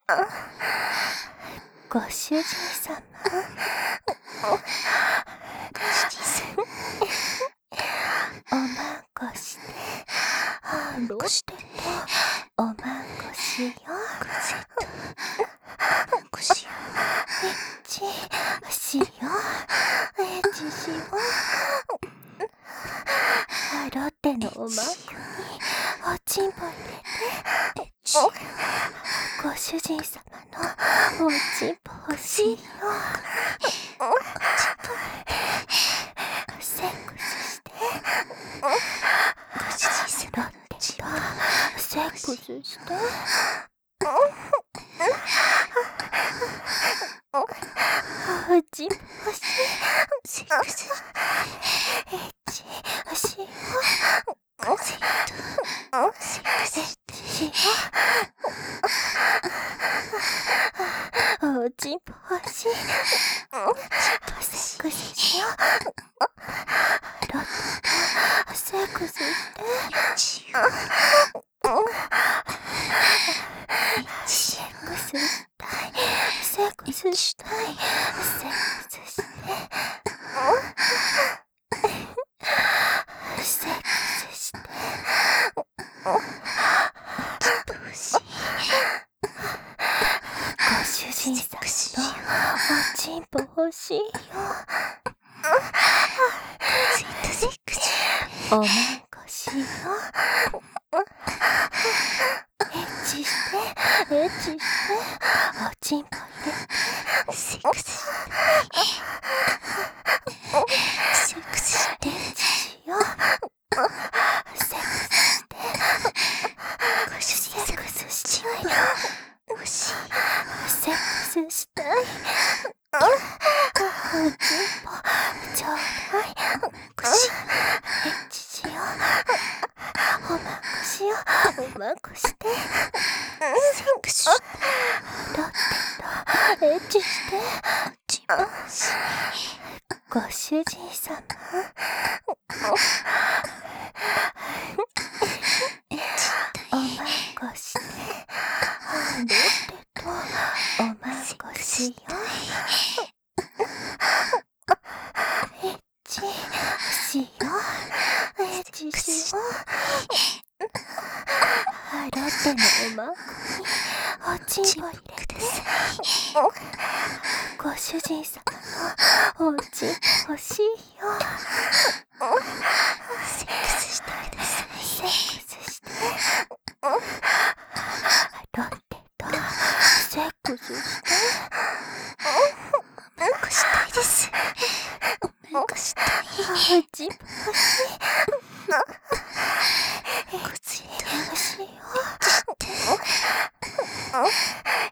ご主人様。おまんこして、ロッテとおまんこしよ。エッチしよ。エッチしよ。ロッテのおまんこにおちんぽ入れて、ご主人様のおちんぽ欲しいよ。セックスして、ロッテとセックスして、おちんぽ欲しい。セックスしてエッチしよ。エッチしよ。おちんぽ欲しい。セックスしよ。ロッテとセックスして、セックスしたい。セックスしたい。セックスして、セックスして、ご主人様のおちんぽ欲しいよ。おまんこしよ。エッチして、エッチして、おちんぽ入れて、セックスして、セックスして、エッチしよ。セックスして、ご主人セックスしたいよ。欲しい。セックスしたい。おちんぽちょうだい。エッチしよ。おまんこしよ。おまんこして、セックスして、ロッテとエッチして、ご主人様。おまんこして、ロッテとおまんこしよ。エッチしよ。エッチしよ。ロッテのおまんこにおちんぽ入れて、ご主人様のおちんぽ欲しいよ。セックスしてください。セックスして、ロッテとセックスして、おまんこしたいです。おまんこしたい。おちんぽ欲しい。